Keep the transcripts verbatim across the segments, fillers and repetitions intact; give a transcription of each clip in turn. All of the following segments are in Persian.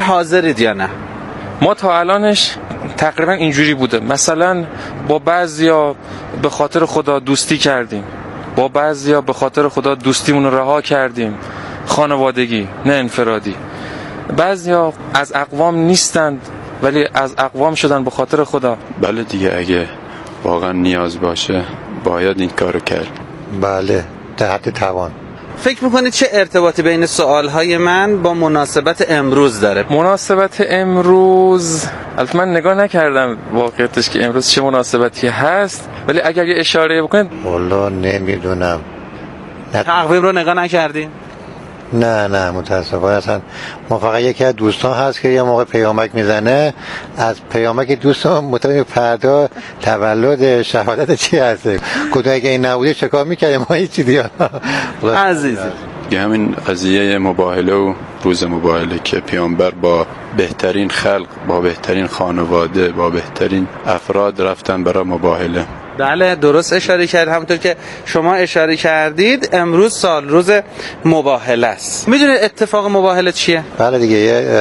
حاضرید یا نه؟ ما تا الانش تقریبا اینجوری بوده، مثلا با بعضیا به خاطر خدا دوستی کردیم، با بعضیا به خاطر خدا دوستیمون رو رها کردیم، خانوادگی نه انفرادی. بعضیا از اقوام نیستند ولی از اقوام شدن به خاطر خدا. بله دیگه، اگه واقعا نیاز باشه باید این کارو کرد. بله، در حد توان. فکر میکنید چه ارتباطی بین سوالهای من با مناسبت امروز داره؟ مناسبت امروز البته من نگاه نکردم واقعیتش که امروز چه مناسبتی هست، ولی اگر یه اشاره بکنید. والله نمیدونم. تقویم رو نگاه نکردین؟ نه نه متاسفانه اصلا. ما فقط یکی از دوستان هست که یه موقع پیامک میزنه، از پیامک دوستان مطمئن فردا تولد شهادت چی هسته، کدوم اگه این نبوده چه کار میکردیم ما هیچی دیگه. عزیزی همین قضیه مباهله و روز مباهله که پیامبر با بهترین خلق، با بهترین خانواده، با بهترین افراد رفتن برای مباهله. بله درست اشاره کرد. همونطور که شما اشاره کردید امروز سال روز مباهله است. میدونید اتفاق مباهله چیه؟ بله دیگه،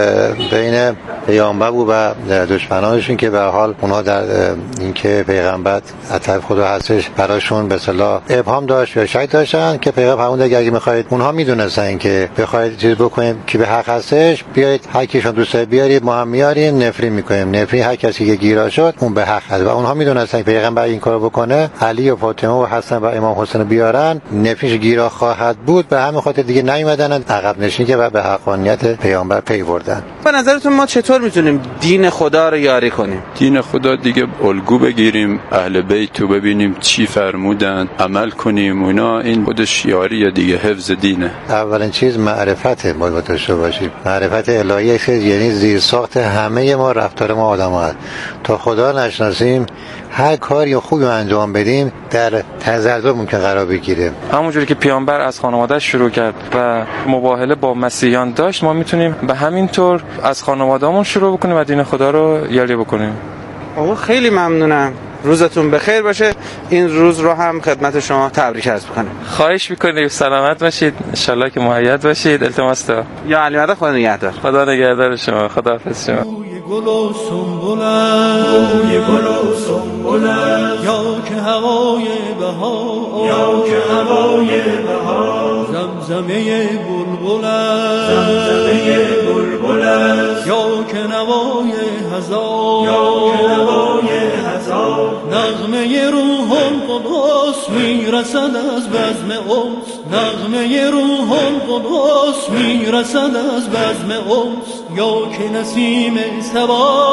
بین پیامبر و دشمنانشون که به حال اونها در اینکه پیغمبر از طرف خدا هستش براشون به اصطلاح ابهام داشت یا شک داشتن که پیغمبر فرمود اگه میخواید، اونها میدونستن که بخواید چیز بکنیم که به حق هستش، بیایید هر کیشون دوست بیارید، ما هم میاریم، نفرین میکنیم. نفرین هر کسی که گیرا شد اون به حق هست و اونها میدونستن که پیغمبر این کارو بکنه، علی و فاطمه و حسن و امام حسین بیارن، نفیش گیرا خواهد بود. به همین خاطر دیگه نیومدن عقب نشینی که به حقانیت پیامبر پی بردن. به نظرتون ما چطور میتونیم دین خدا رو یاری کنیم؟ دین خدا دیگه الگو بگیریم، اهل بیت رو ببینیم چی فرمودن، عمل کنیم اونا. این خودش یاریه دیگه، حفظ دینه. اولین چیز معرفت باید داشته باشیم. معرفت الهی است، یعنی زیر ساخت همه ما رفتار ما آدم‌ها. تا خدا نشناسیم هر کاری خوبی انجام بدیم در تزلزل ممکن قرار بگیره. همونجوری که پیامبر از خانواده شروع کرد و مباهله با مسیحیان داشت، ما میتونیم به همین طور از خانواده‌مون شروع بکنیم و دین خدا رو یاری بکنیم. آقا خیلی ممنونم، روزتون بخیر باشه. این روز رو هم خدمت شما تبریک عرض می‌کنم. خواهش می‌کنیم، سلامت باشید، ان شاءالله که مهیّد باشید. التماس دارم. یا علی مدد، خدا نگهدار. خدا نگهدار شما. خداحافظ شما. گل و سنبلم، یه گل و سنبلم، یا که هوای بهار، یا که هوای بهار، زمزمه بلبلم، زمزمه بلبلم، یا که نوای هزار، یا که نوای هزار، نغمه روح القدس میرسد از بزم اوس، نغمه روح القدس میرسد از بزم اوس، یا که نسیم سبا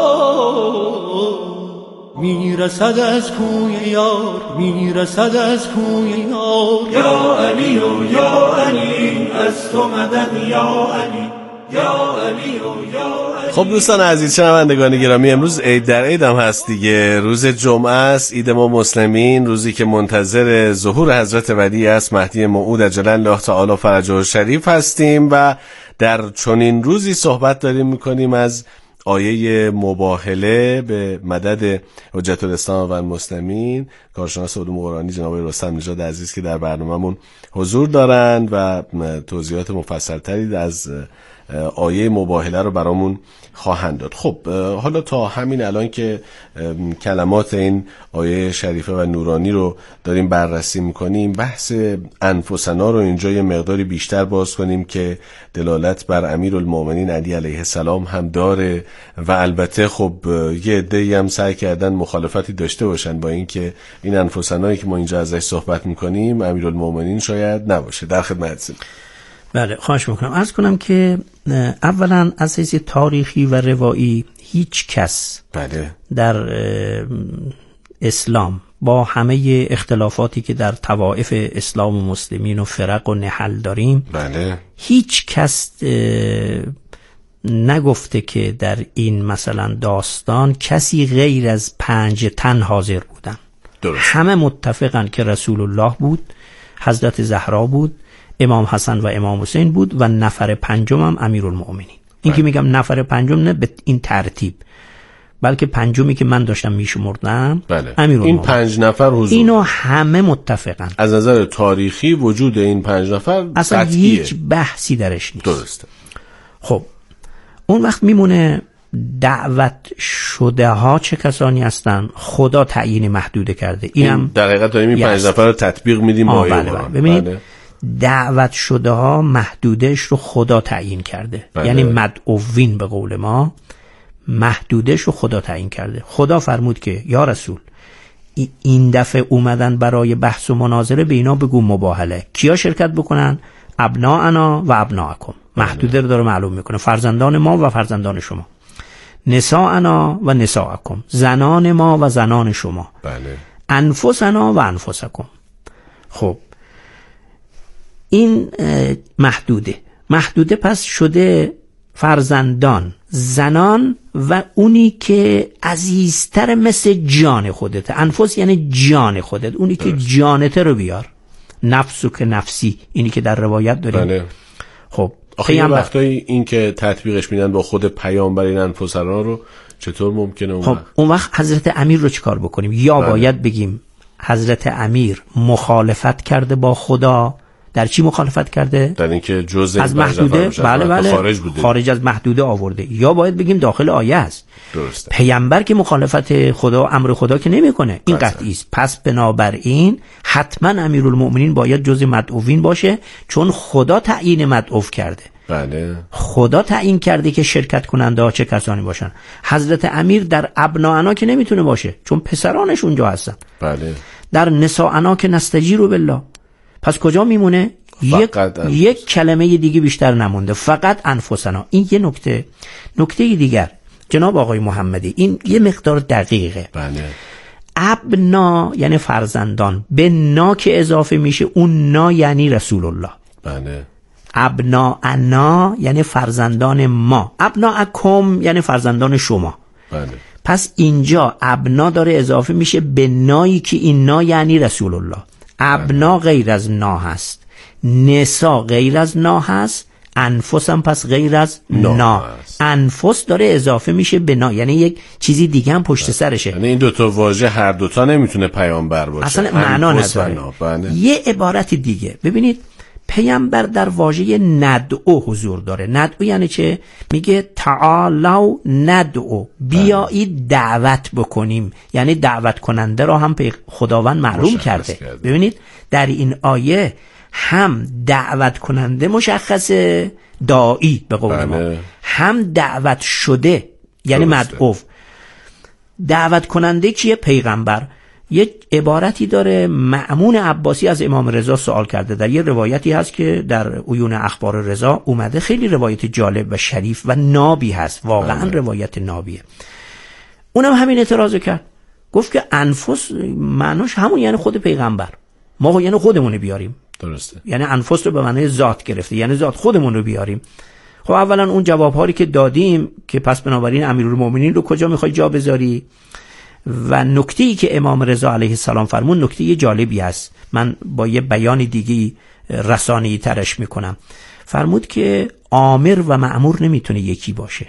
میرسد از کوی یار، میرسد از کوی یار. یا علی و یا علی از تو مدد، یا علی یا علی و یا علی. خب دوستان عزیز، شنوندگان گرامی، امروز عید در عید هم هست دیگه. روز جمعه است، عید ما مسلمین، روزی که منتظر ظهور حضرت ولی است، مهدی موعود عجل الله تعالی فرجه شریف هستیم و در چنین روزی صحبت داریم میکنیم از آیه مباهله به مدد حجت الاسلام و المسلمین، کارشناس علوم قرآنی جناب رستم نژاد عزیز که در برنامه‌مون حضور دارند و توضیحات مفصل‌تری از آیه مباهله رو برامون خواهند داد. خب حالا تا همین الان که کلمات این آیه شریفه و نورانی رو داریم بررسی میکنیم، بحث انفسنا رو اینجا یه مقداری بیشتر باز کنیم که دلالت بر امیرالمومنین علی علیه السلام هم داره و البته خب یه عده‌ای هم سعی کردن مخالفتی داشته باشن با اینکه این انفسنایی که ما اینجا ازش صحبت میکنیم امیرالمومنین شاید نباشه. در خدمتتون. بله خواهش میکنم. عرض کنم که اولا از حیث تاریخی و روایی هیچ کس بله. در اسلام با همه اختلافاتی که در طوائف اسلام و مسلمین و فرق و نحل داریم بله. هیچ کس نگفته که در این مثلا داستان کسی غیر از پنج تن حاضر بودن. درست. همه متفقن که رسول الله بود، حضرت زهرا بود، امام حسن و امام حسین بود و نفر پنجم هم امیرالمومنین. این که میگم نفر پنجم نه به این ترتیب، بلکه پنجمی که من داشتم میشمردم بله. امیرالمومنین. این پنج نفر حضور، اینو همه متفقن. از نظر تاریخی وجود این پنج نفر اصلا قطعیه. هیچ بحثی درش نیست. درسته. خب اون وقت میمونه دعوت شده ها چه کسانی هستن؟ خدا تعیین محدوده کرده. اینم در حقیقت داریم این پنج نفر رو تطبیق میدیم با آیه بله قرآن. ببینید بله. دعوت شده ها محدودش رو خدا تعیین کرده. بله. یعنی مدعوین به قول ما محدودش رو خدا تعیین کرده. خدا فرمود که یا رسول این دفعه اومدن برای بحث و مناظره، به اینا بگو مباهله. کیا شرکت بکنن؟ ابناءنا و ابناءکم. محدوده رو داره معلوم میکنه، فرزندان ما و فرزندان شما. نساءنا و نساءکم، زنان ما و زنان شما. بله. انفسنا و انفسکم. خب این محدوده محدوده پس شده فرزندان، زنان و اونی که عزیزتر مثل جان خودت. انفس یعنی جان خودت، اونی که جانت رو بیار. نفسو که نفسی، اینی که در روایت داریم. بله. خب آخه یه وقتایی این که تطبیقش میدن با خود پیامبر این انفسنا رو چطور ممکنه اون خب وقت؟ اون وقت حضرت امیر رو چیکار بکنیم؟ یا بله. باید بگیم حضرت امیر مخالفت کرده با خدا. در چی مخالفت کرده؟ در اینکه جزء از محدوده، بله بله، خارج بوده، خارج از محدوده آورده. یا باید بگیم داخل آیه است. درسته. پیامبر که مخالفت خدا امر خدا که نمیکنه، این قطعی است. پس بنابراین حتما امیرالمؤمنین باید جزء مدعوین باشه، چون خدا تعیین مدعو کرده. بله. خدا تعیین کرده که شرکت کننده ها چه کسانی باشن. حضرت امیر در ابناءنا که نمیتونه باشه، چون پسرانش اونجا هستن. بله. در نساءنا که نستجیروا بالله. پس کجا میمونه؟ یک یک کلمه دیگه بیشتر نمونده، فقط انفسنا. این یه نکته. نکته دیگر جناب آقای محمدی، این یه مقدار دقیقه. بله. ابنا یعنی فرزندان، به نا که اضافه میشه، اون نا یعنی رسول الله. بله. ابنا انا یعنی فرزندان ما، ابنا اکم یعنی فرزندان شما. بله. پس اینجا ابنا داره اضافه میشه به نایی که این نا یعنی رسول الله. ابنا غیر از نا هست، نسا غیر از نا هست، انفس هم پس غیر از نا, نا. انفس داره اضافه میشه به نا، یعنی یک چیزی دیگه هم پشت سرشه. یعنی این دوتا واژه هر دوتا نمیتونه پیامبر باشه، اصلا معنا نداره. یه عبارت دیگه ببینید، پیامبر در واژه ندعو حضور داره. ندعو یعنی چه؟ میگه تعالوا ندعو، بیایید دعوت بکنیم. یعنی دعوت کننده را هم خداوند معلوم کرده. کرده. ببینید در این آیه هم دعوت کننده مشخصه، داعی به قول ما، هم دعوت شده یعنی مدعو. دعوت کننده کیه؟ پیغمبر. یه عبارتی داره مأمون عباسی از امام رضا سوال کرده. در یه روایتی هست که در عیون اخبار رضا اومده، خیلی روایت جالب و شریف و نابی هست، واقعا آه. روایت نابیه. اونم همین اعتراض کرد، گفت که انفس معناش همون یعنی خود پیغمبر، ما یعنی خودمون بیاریم. درسته. یعنی انفس رو به معنی ذات گرفته، یعنی ذات خودمون رو بیاریم. خب اولا اون جوابهایی که دادیم که پس بنابراین امیرالمومنین رو کجا میخوای جا بذاری؟ و نکته‌ای که امام رضا علیه السلام فرمون نکته جالبی است، من با یه بیان دیگه رسانه‌ای ترش میکنم. فرمود که آمر و مأمور نمیتونه یکی باشه،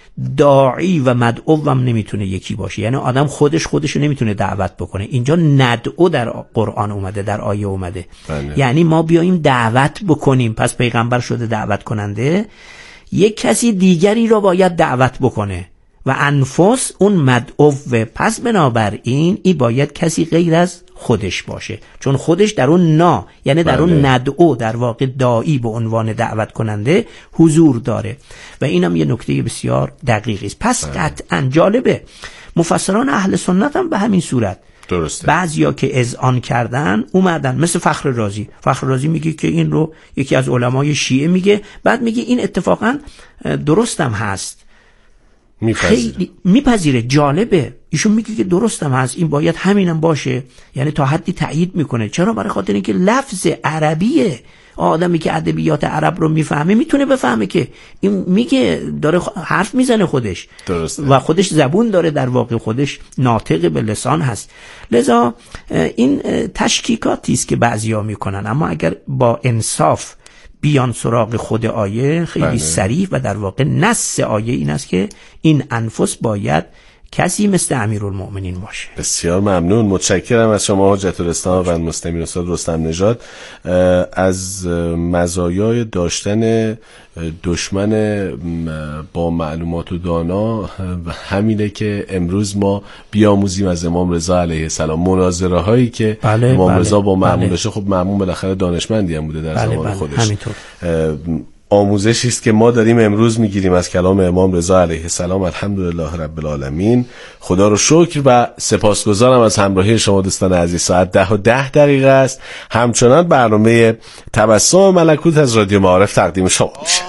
داعی و مدعو هم نمیتونه یکی باشه. یعنی آدم خودش خودشو نمیتونه دعوت بکنه. اینجا ندعو در قرآن اومده، در آیه اومده. بله. یعنی ما بیاییم دعوت بکنیم. پس پیغمبر شده دعوت کننده، یک کسی دیگری رو باید دعوت بکنه و انفس اون مدعو. پس بنابراین این باید کسی غیر از خودش باشه، چون خودش در اون نا یعنی در اون ندعو، در واقع داعی به عنوان دعوت کننده حضور داره. و اینم یه نکته بسیار دقیقی است. پس قطعا جالبه مفسران اهل سنت هم به همین صورت، درسته، بعضیا که اذعان کردن اومدن، مثل فخر رازی. فخر رازی میگه که این رو یکی از علمای شیعه میگه، بعد میگه این اتفاقا درستم هست، میپذیره. میپذیره. جالبه، ایشون میگه که درستم هست، این باید همینم باشه. یعنی تا حدی تایید میکنه. چرا؟ برای خاطر اینکه لفظ عربیه. آدمی که ادبیات عرب رو میفهمه میتونه بفهمه که این میگه، داره حرف میزنه خودش. درسته. و خودش زبون داره، در واقع خودش ناطق به لسان هست. لذا این تشکیکاتی است که بعضیا میکنن، اما اگر با انصاف بیان سراغ خود آیه خیلی صریح و در واقع نص آیه این است که این انفس باید کسی مثل امیرالمؤمنین باشه. بسیار ممنون، متشکرم از شما حجت الاسلام و المسلمین استاد رستم نژاد. از مزایای داشتن دشمن با معلومات و دانا همینه که امروز ما بیاموزیم از امام رضا علیه السلام. مناظره هایی که بله، امام بله، رضا با مأمون بله. داشته، خب مأمون بالاخره دانشمندی هم بوده در بله، زمان بله، خودش. همینطور. آموزشی است که ما داریم امروز میگیریم از کلام امام رضا علیه السلام. الحمدلله رب العالمین. خدا رو شکر و سپاسگزارم از همراهی شما دوستان عزیز. ساعت ده و ده دقیقه است. همچنان برنامه تبسم ملکوت از رادیو معارف تقدیم شما میشه.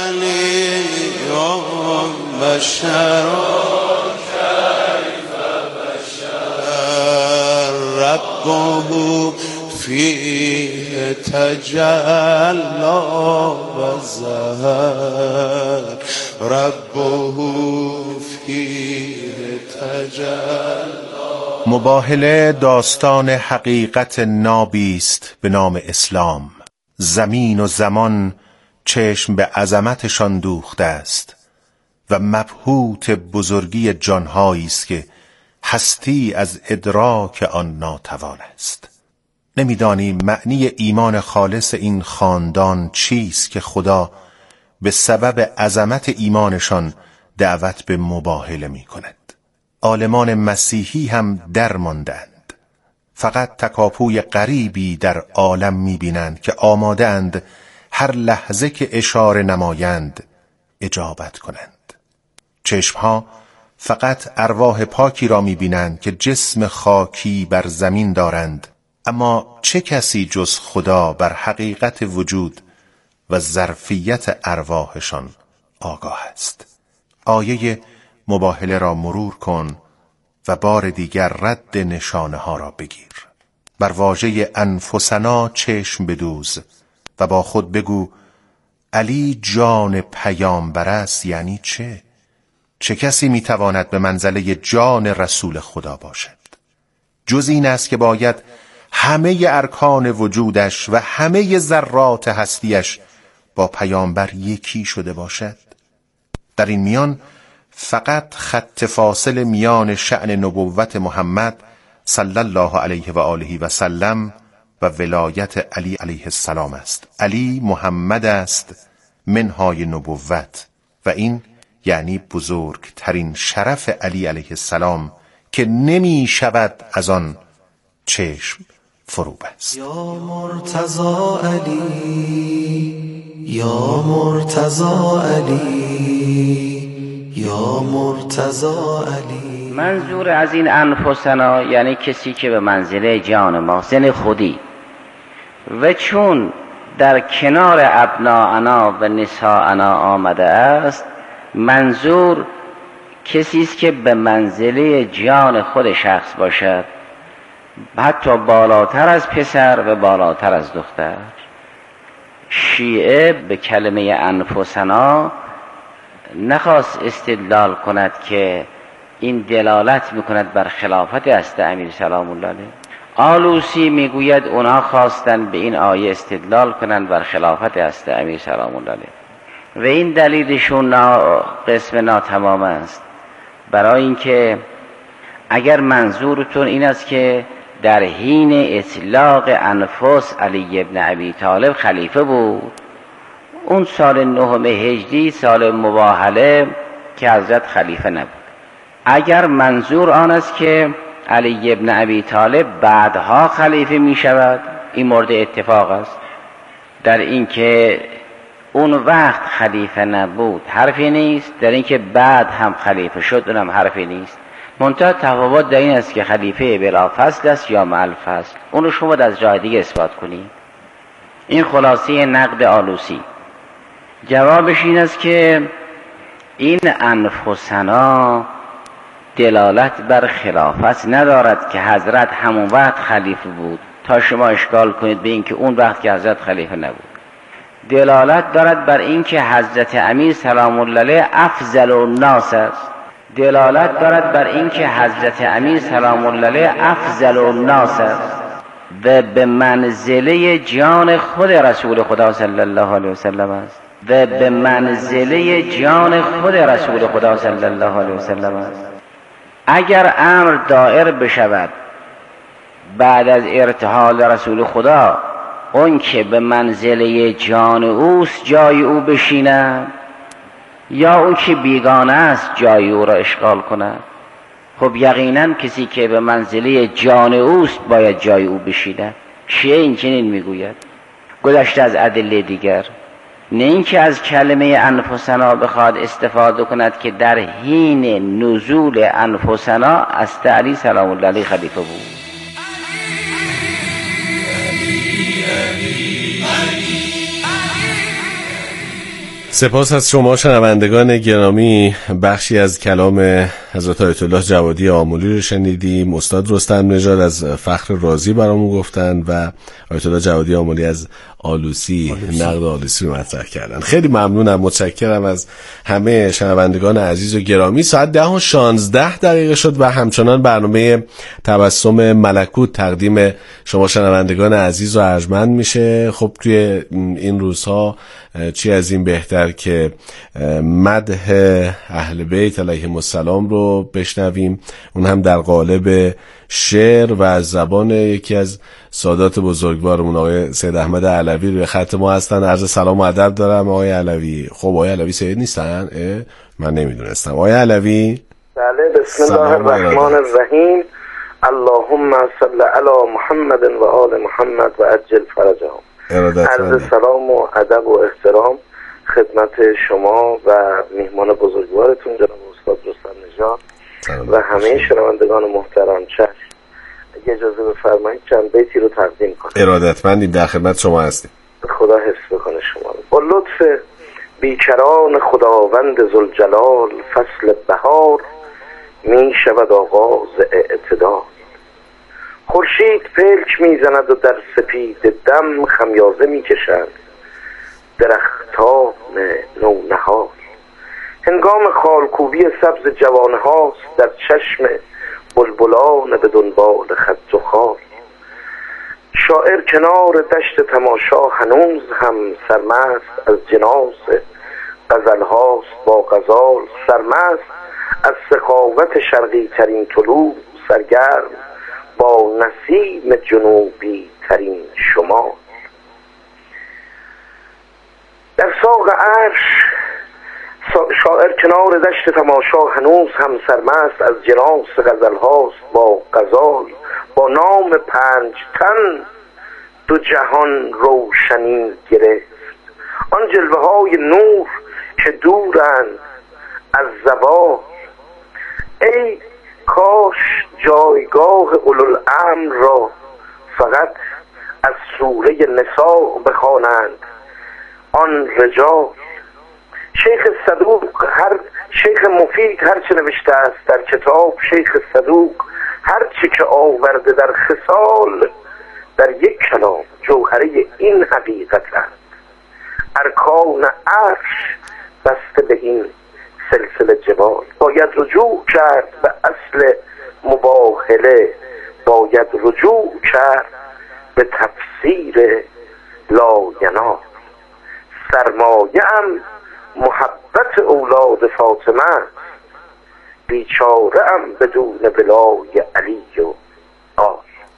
فيه تجلى وزهر ربه فيه تجلى. مباهله داستان حقیقت نابیست به نام اسلام. زمین و زمان چشم به عظمتشان دوخته است و مبهوت بزرگی جانهایی است که هستی از ادراک آن ناتوان است. نمیدانیم معنی ایمان خالص این خاندان چیست که خدا به سبب عظمت ایمانشان دعوت به مباهله می کند. عالمان مسیحی هم در ماندند. فقط تکاپوی غریبی در عالم می بینند که آماده اند هر لحظه که اشاره نمایند اجابت کنند. چشمها فقط ارواح پاکی را می بینند که جسم خاکی بر زمین دارند، اما چه کسی جز خدا بر حقیقت وجود و ظرفیت ارواحشان آگاه است. آیه مباهله را مرور کن و بار دیگر رد نشانه ها را بگیر. بر واژه انفسنا چشم بدوز و با خود بگو علی جان پیامبر است. یعنی چه؟ چه کسی میتواند به منزله جان رسول خدا باشد؟ جز این است که باید همه ارکان وجودش و همه ذرات هستیش با پیامبر یکی شده باشد. در این میان فقط خط فاصل میان شأن نبوت محمد صلی الله علیه و آله و سلم و ولایت علی علیه السلام است. علی محمد است منهای نبوت و این یعنی بزرگترین شرف علی علیه السلام که نمی شود از آن چشم فرو بست. یا مرتضی علی، یا مرتضی علی، یا مرتضی علی. منظور از این انفسنا یعنی کسی که به منزله جان ما، زن خودی، و چون در کنار ابناءنا و نساءنا آمده است، منظور کسی است که به منزله جان خود شخص باشد، حتی بالاتر از پسر و بالاتر از دختر. شیعه به کلمه انفسنا نخواست استدلال کند که این دلالت میکند بر خلافت است امیر سلام الله علیه. آلوسی میگوید اونا خواستن به این آیه استدلال کنند بر خلافت است امیر سلام الله علیه و این دلیلشون نا قسم ناتمام است. برای اینکه اگر منظورتون این است که در حین اطلاق انفس علی ابن ابی طالب خلیفه بود، اون سال نهم هجری سال مباهله که حضرت خلیفه نبود. اگر منظور آن است که علی ابن ابی طالب بعدها خلیفه می شود، این مورد اتفاق است. در اینکه اون وقت خلیفه نبود حرفی نیست، در اینکه بعد هم خلیفه شد اونم حرفی نیست. منتها تفاوت در این است که خلیفه بلا فصل است یا مع الفصل. اونو شما از جای دیگه اثبات کنید. این خلاصه نقد آلوسی. جوابش این است که این انفسنا دلالت بر خلافت ندارد که حضرت همون وقت خلیفه بود تا شما اشکال کنید به این که اون وقت که حضرت خلیفه نبود. دلالت دارد بر این که حضرت امیر سلام الله علیه افضل الناس است. دلالت دارد بر این که حضرت امیر سلام الله علیه افضل الناس است و به منزله جان خود رسول خدا صلی الله علیه وسلم است و به منزله جان خود رسول خدا صلی الله علیه وسلم است. اگر امر دائر بشود بعد از ارتحال رسول خدا، اون که به منزله جان اوست جای او بشیند یا اون که بیگانه است جای او را اشغال کند؟ خب یقینا کسی که به منزله جان اوست باید جای او بشیند. شیعه این چنین میگوید، گذشته از ادله دیگر. نه اینکه از کلمه انفسنا بخواد استفاده کند که در حین نزول انفسنا از علی سلام الله علیه خلیفه بود. سپاس از شما شنوندگان گرامی. بخشی از کلام حضرت آیت الله جوادی آملی رو شنیدیم. استاد رستم نژاد از فخر رازی برامون گفتن و آیت الله جوادی آملی از آلوسی, آلوسی. نقد آلوسی رو مطرح کردن. خیلی ممنونم، متشکرم از همه شنوندگان عزیز و گرامی. ساعت ده و شانزده دقیقه شد و همچنان برنامه تبسم ملکوت تقدیم شما شنوندگان عزیز و ارجمند میشه. خب توی این روزها چی از این بهتر که مدح اهل بیت علیهم السلام رو بشنویم، اون هم در قالب شعر و از زبان یکی از سادات بزرگوارمون آقای سید احمد علوی روی خط ما هستن. عرض سلام و ادب دارم آقای علوی. خب آقای علوی سید نیستن؟ من نمیدونستم. آقای علوی بله. بسم الله الرحمن الرحیم. اللهم صل علی محمد و آل محمد و عجل فرجهم. عرض سلام و ادب و احترام خدمت شما و میهمان بزرگوارتون جناب استاد رستم نژاد و همه شنوندگان محترم. چشم اگه اجازه بفرمایید چند بیتی رو تقدیم کنم. ارادتمندیم، در خدمت شما هستیم. خدا حفظ بکنه شما. با لطف بیکران خداوند ذوالجلال فصل بهار می شود آغاز اعتدال. خورشید پلک میزند و در سپید دم خمیازه میکشند درختان نونهال. هنگام خالکوبی سبز جوانه هاست در چشم بلبلان به دنبال خط و خال. شاعر کنار دشت تماشا هنوز هم سرمست از جناس غزل هاست با غزال. سرمست از سخاوت شرقی ترین طلوع، سرگرم با نسیم جنوبی ترین شمال. در ساق عرش شاعر کنار دشت تماشا هنوز هم سرمست از جناس غزل هاست با غزال. با نام پنج تن دو جهان روشنی گرفت، آن جلوه های نور که دورند از زوال. ای کاش جایگاه اولوالامر را فقط از سوره نساء بخوانند آن رجال. شیخ صدوق هر شیخ مفید هر چه نوشته است در کتاب، شیخ صدوق هر چه که آورده در خصال، در یک کلام جوهره این حقیقتند. ارکان عرش بسته به این سلسله جبال. باید رجوع کرد به اصل مباهله، باید رجوع کرد به تفسیر لاینال. سرمایه‌ام محبت اولاد فاطمه، بیچاره‌ام بدون ولای علی و آل.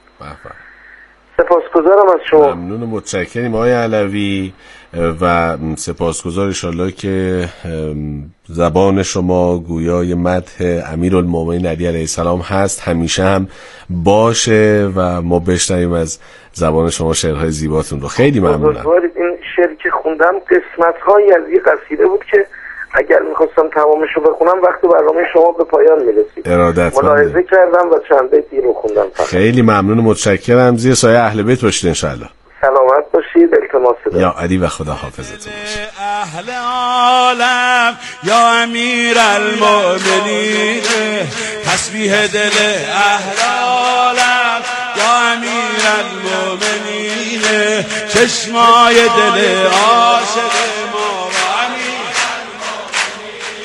سپاسگزارم از شما. ممنون و متشکریم آقای علوی و سپاسگزار انشالله که زبان شما گویای مدح امیرالمومنین علی علیه السلام هست، همیشه هم باشه و ما بشنویم از زبان شما شعرهای زیباتون رو. خیلی ممنونم. این شعر که خوندم قسمت‌هایی از یک قصیده بود که اگر میخواستم تمامش رو بخونم وقت برنامه شما به پایان میرسید. ارادت ملاحظه کردم و چند بیتی رو خوندم. خیلی ممنون و متشکرم. زیر سایه اهل بیت باشید انشالله. سلامت باشید. التماس دارم. یا علی و خدا حافظتون باشه. اهل عالم یا امیر المؤمنین، تسبیح دل اهل عالم یا امیر المؤمنین، چشمای دل عاشق ما و امیر المؤمنین،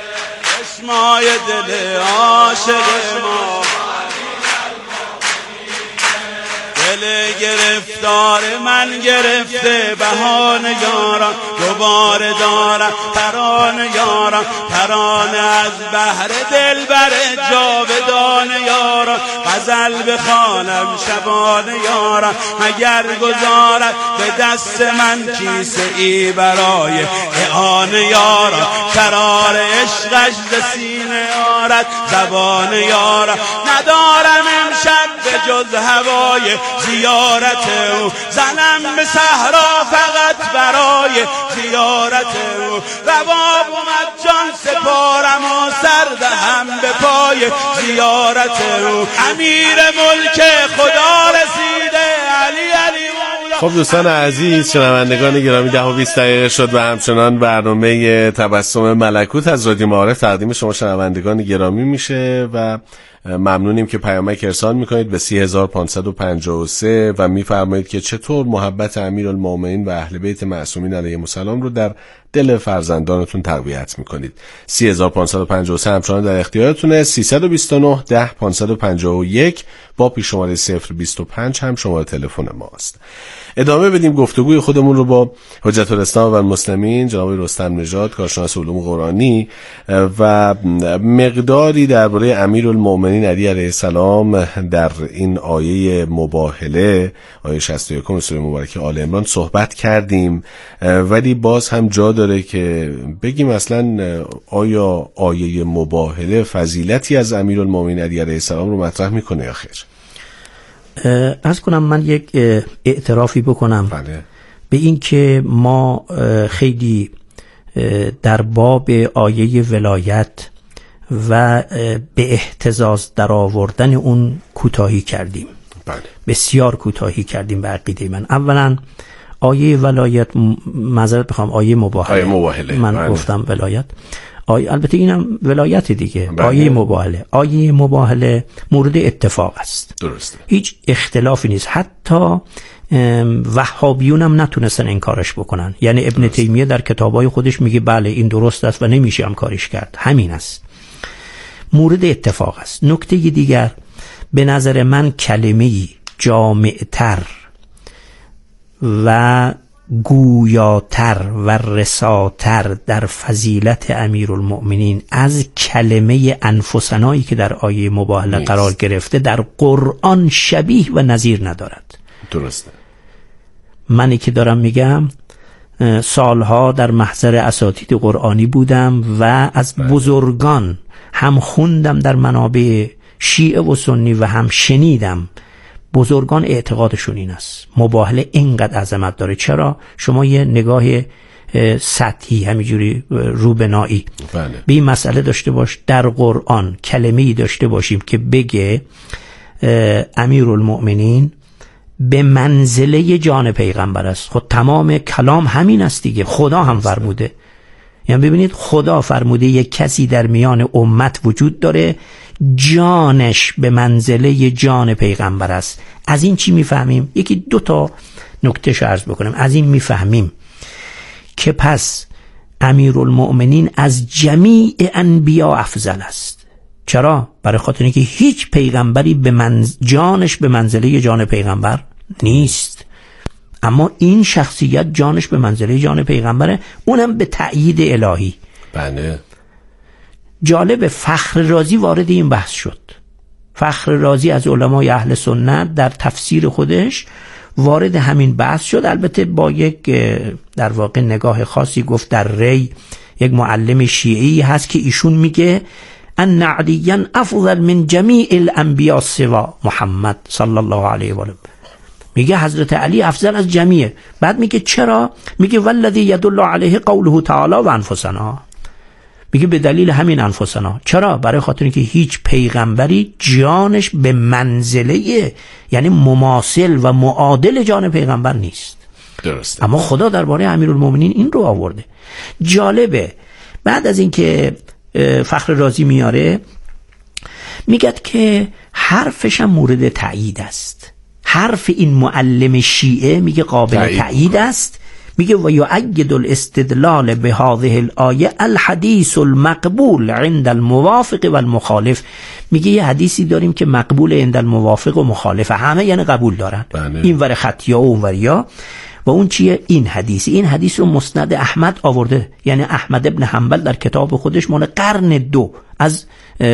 چشمای دل عاشق ما، دل گرفتار من گرفته بهانه یاران، دوباره دارم ترانه یاران، ترانه از بحر دلبر جاودانه یاران، غزل بخوانم شبانه یاران، اگر گذارد به دست من کیسه ای برای اعانه یاران، شرار عشقش ز سینه آرد زبان یاران، ندارم امشب به جز هوای زیارت او، زنم به صحرا فقط برای زیارت او، رباب اومد جان سپارم و سر دهم به پای زیارت او، امیر ملک خدا رسیده علی علی. خب دوستان عزیز، شنوندگان گرامی، ده و بیست دقیقه شد و همچنان برنامه تبسم ملکوت از رادیو معارف تقدیم شما شنوندگان گرامی میشه و ممنونیم که پیامک ارسال میکنید به سی هزار و پانصد و پنجاه و سه و میفرمایید که چطور محبت امیرالمومنین و اهل بیت معصومین علیهم السلام رو در دل فرزندانتون تقویت میکنید. سی هزار و پانصد و پنجاه و سه همچنان در اختیارتونه. سیصد و بیست و نه ده پانصد و پنجاه و یک با پیش شماره صفر بیست و پنج هم شماره تلفن ماست. ادامه بدیم گفتگوی خودمون رو با حجت الاسلام و المسلمین جناب رستم نژاد، کارشناس علوم قرآنی، و مقداری درباره امیرالمومنین علی علیه السلام در این آیه مباهله، آیه شصت و یک سوره مبارکه آل عمران صحبت کردیم، ولی باز هم جا داره که بگیم اصلا آیا آیه مباهله فضیلتی از امیرالمومنین علی علیه السلام رو مطرح میکنه یا خیر؟ از کنم من یک اعترافی بکنم بله. به این که ما خیلی در باب آیه ولایت و به احتزاز در آوردن اون کوتاهی کردیم. بله. بسیار کوتاهی کردیم به عقیده من. اولا آیه ولایت، معذرت بخوام، آیه مباهله, آیه مباهله. من بله. گفتم ولایت، آیه البته اینم ولایت دیگه. بله. آیه مباهله آیه مباهله مورد اتفاق است. درسته. هیچ اختلافی نیست. حتی وهابیون هم نتونستن انکارش بکنن. یعنی ابن تیمیه در کتابای خودش میگه بله این درست است و نمیشه انکارش کرد. همین است. مورد اتفاق است. نکته دیگر، به نظر من کلمه‌ای جامع‌تر و گویاتر و رساتر در فضیلت امیرالمؤمنین از کلمه انفسنایی که در آیه مباهله قرار گرفته در قرآن شبیه و نظیر ندارد. درسته. منی که دارم میگم سالها در محضر اساتید قرآنی بودم و از بزرگان هم خوندم در منابع شیعه و سنی و هم شنیدم. بزرگان اعتقادشون این است مباهله اینقدر عظمت داره. چرا؟ شما یه نگاه سطحی همینجوری روبنایی بله. به این مسئله داشته باش، در قرآن کلمه‌ای داشته باشیم که بگه امیرالمؤمنین به منزله جان پیغمبر است. خود تمام کلام همین است دیگه. خدا هم فرموده، یعنی ببینید خدا فرموده یک کسی در میان امت وجود داره جانش به منزله جان پیغمبر است. از این چی میفهمیم؟ یکی دو تا نکته عرض بکنم. از این میفهمیم که پس امیرالمؤمنین از جمیع انبیا افضل است. چرا؟ برای خاطر اینکه هیچ پیغمبری به منز... جانش به منزله جان پیغمبر نیست، اما این شخصیت جانش به منزله جان پیغمبره، اونم به تأیید الهی. بله. جالب، فخر رازی وارد این بحث شد. فخر رازی از علمای اهل سنت در تفسیر خودش وارد همین بحث شد، البته با یک در واقع نگاه خاصی. گفت در ری یک معلم شیعی هست که ایشون میگه ان علیاً افضل من جمیع الانبیاء سوا محمد صلی الله علیه و آله. میگه حضرت علی افضل از جمیع. بعد میگه چرا؟ میگه والذی یدل علیه قوله تعالی و انفسنا. میگه به دلیل همین انفسنا. چرا؟ برای خاطر اینکه هیچ پیغمبری جانش به منزله، یعنی مماثل و معادل جان پیغمبر نیست. درسته. اما خدا درباره امیرالمومنین این رو آورده. جالبه، بعد از اینکه فخر رازی میاره میگه که حرفش هم مورد تایید است. حرف این معلم شیعه میگه قابل تایید است. میگه و یؤید الاستدلال به هذه الآیه الحدیث المقبول عند الموافق و المخالف. میگه یه حدیثی داریم که مقبول عند الموافق و مخالف، همه یعنی قبول دارن، این ور خط یا اون ور یا. و اون چیه؟ این حدیث. این حدیث رو مسند احمد آورده، یعنی احمد ابن حنبل در کتاب خودش مال قرن دو از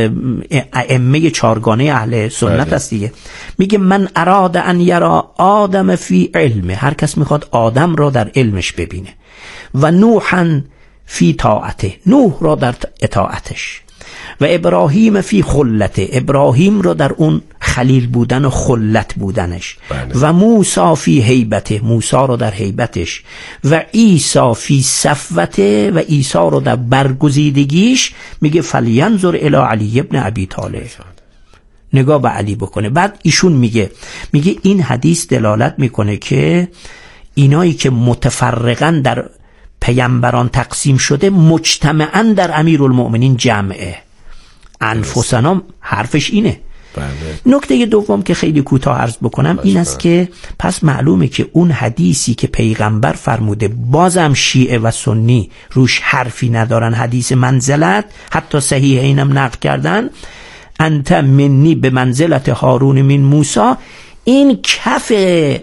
ائمه چارگانه اهل سنت است دیگه. میگه من اراد ان یرا آدم فی علمه، هر کس میخواد آدم را در علمش ببینه، و نوحا فی طاعته، نوح را در اطاعتش، و ابراهیم فی خلته، ابراهیم را در اون خلیل بودن و خلت بودنش، بله. و موسی فی هیبته، موسی را در هیبتش، و عیسی فی صفوته، و عیسی را در برگزیدگیش. میگه فلینظر الی علی ابن ابی طالب، نگاه به علی بکنه. بعد ایشون میگه میگه این حدیث دلالت میکنه که اینایی که متفرقاً در پیامبران تقسیم شده مجتمعاً در امیرالمؤمنین جمعه. انفسنا حرفش اینه. بله. نکته دوم که خیلی کوتاه عرض بکنم این است که پس معلومه که اون حدیثی که پیغمبر فرموده بازم شیعه و سنی روش حرفی ندارن، حدیث منزلت، حتی صحیحینم نقل کردن، انت منی به منزلت هارون من موسی، این کف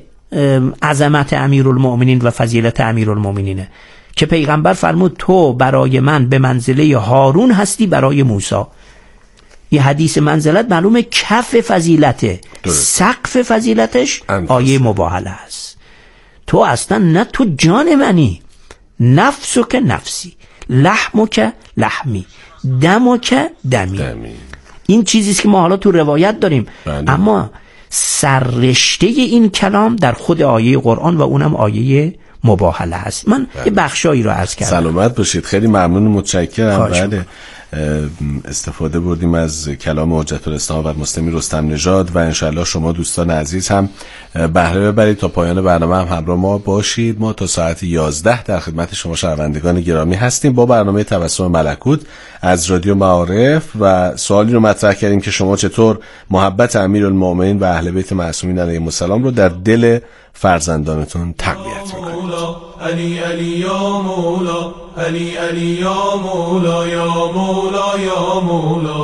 عظمت امیرالمؤمنین و فضیلت امیرالمؤمنینه که پیغمبر فرمود تو برای من به منزله هارون هستی برای موسی. یه حدیث منزلت معلومه کف فضیلته، سقف فضیلتش آیه مباهله است. تو اصلا نه تو جان منی، نفسو که نفسی، لحمو که لحمی، دمو که دمی, دمی. این چیزیست که ما حالا تو روایت داریم. بله. اما سررشته این کلام در خود آیه قرآن و اونم آیه مباهله هست. من بله. یه بخشایی رو عرض کردم. سلامت باشید، خیلی ممنون و متشکرم. بله استفاده بردیم از کلام حجت الاسلام و مسلمین رستم نژاد و انشالله شما دوستان عزیز هم بهره ببرید. تا پایان برنامه هم همراه ما باشید. ما تا ساعت یازده در خدمت شما شنوندگان گرامی هستیم با برنامه تبسم ملکوت از رادیو معارف و سوالی رو مطرح کردیم که شما چطور محبت امیرالمؤمنین و اهل بیت معصومین علیهم السلام رو در دل فرزندانتون تقویت میکنید. علی علی یا مولا، علی علی یا مولا، یا مولا یا مولا،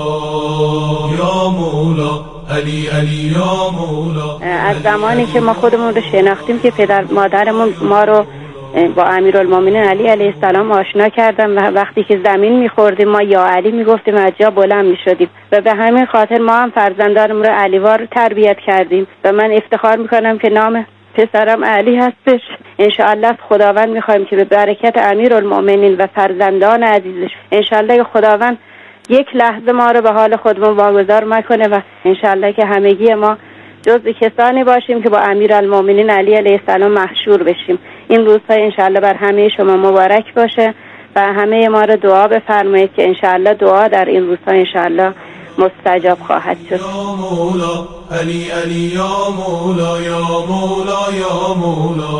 یا مولا، علی علی یا مولا. از زمانی که ما خودمون رو شناختیم که پدر مادرمون ما رو با امیرالمومنین علی علیه السلام آشنا کردن و وقتی که زمین میخوردیم ما یا علی میگفتیم، از جا بلند میشدیم و به همین خاطر ما هم فرزندانمون رو علیوار تربیت کردیم و من افتخار میکنم که نام پسرم علی هستش. انشاءالله خداوند میخوایم که به برکت امیرالمومنین و فرزندان عزیزش انشاءالله خداوند یک لحظه ما رو به حال خودمون واگذار مکنه و انشاءالله که همگی ما جزء کسانی باشیم که با امیرالمومنین علی علیه السلام محشور بشیم. این روزها انشاءالله بر همه شما مبارک باشه و همه ما رو دعا بفرمایید که انشاءالله دعا در این روزها انشاءالله مستجاب خواهد شد. یا مولا علی علی یا مولا، یا مولا یا مولا،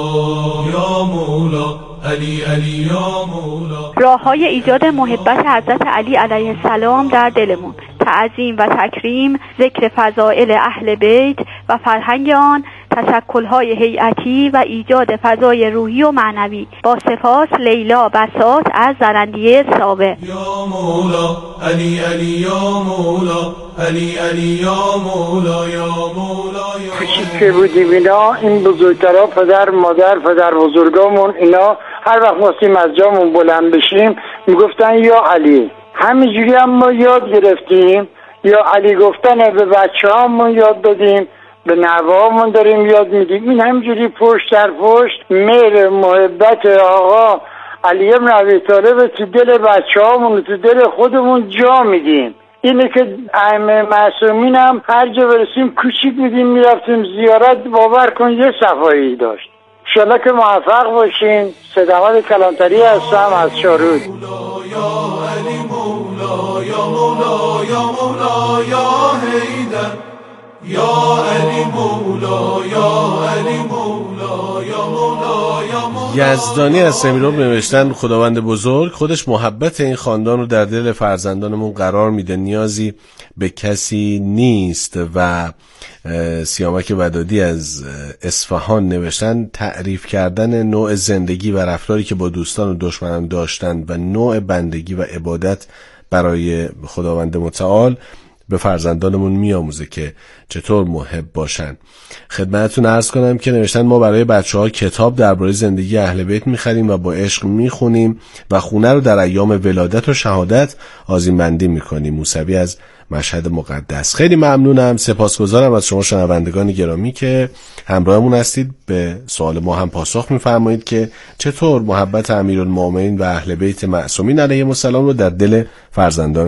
یا مولا علی علی یا مولا. راه‌های ایجاد محبت حضرت علی علیه السلام در دلمون: تعظیم و تکریم، ذکر فضائل اهل بیت و فرهنگ آن، تشکل‌های هیئتی و ایجاد فضای روحی و معنوی. با سپاس، لیلا بساط از زرندیه ساوه. یا مولا علی علی یا مولا، علی علی یا مولا، یا مولا یا کوچیک که بودیم اینا، این بزرگترها، پدر مادر پدر بزرگامون، اینا هر وقت خواستیم از جامون بلند بشیم میگفتن یا علی. همینجوری هم ما یاد گرفتیم یا علی گفتن به بچه هامون یاد دادیم، به نوهامون داریم یاد میدیم. این همینجوری پشت در پشت مهر محبت آقا علی ابن ابی طالب تو دل بچه هامون تو دل خودمون جا میدیم. اینه که ائمه معصومین هم هر جا برسیم کوچیک میدیم میرفتیم زیارت، باور کن یه صفایی داشت. انشالله که موفق باشین. صدامت کلانتری هستم از شارود. یا علی مولا، یا مولا یا مولا یا حیدر، یا علی مولا، یا علی مولا، یا مولا یا مولا. یزدانی از سمیراب نوشتن خداوند بزرگ خودش محبت این خاندان رو در دل فرزندانمون قرار میده، نیازی به کسی نیست. و سیامک ودادی از اصفهان نوشتن تعریف کردن نوع زندگی و رفتاری که با دوستان و دشمنان داشتن و نوع بندگی و عبادت برای خداوند متعال به فرزندانمون میاموزه که چطور محب باشن. خدمتتون عرض کنم که نوشتن ما برای بچه‌ها کتاب درباره زندگی اهل بیت می‌خریم و با عشق می‌خونیم و خونه رو در ایام ولادت و شهادت آذین‌بندی می‌کنیم. موسوی از مشهد مقدس. خیلی ممنونم، سپاسگزارم از شما شنوندگان گرامی که همراهمون هستید. به سوال ما هم پاسخ می‌فرمایید که چطور محبت امیرالمومنین و اهل بیت معصومین علیهم السلام رو در دل فرزندان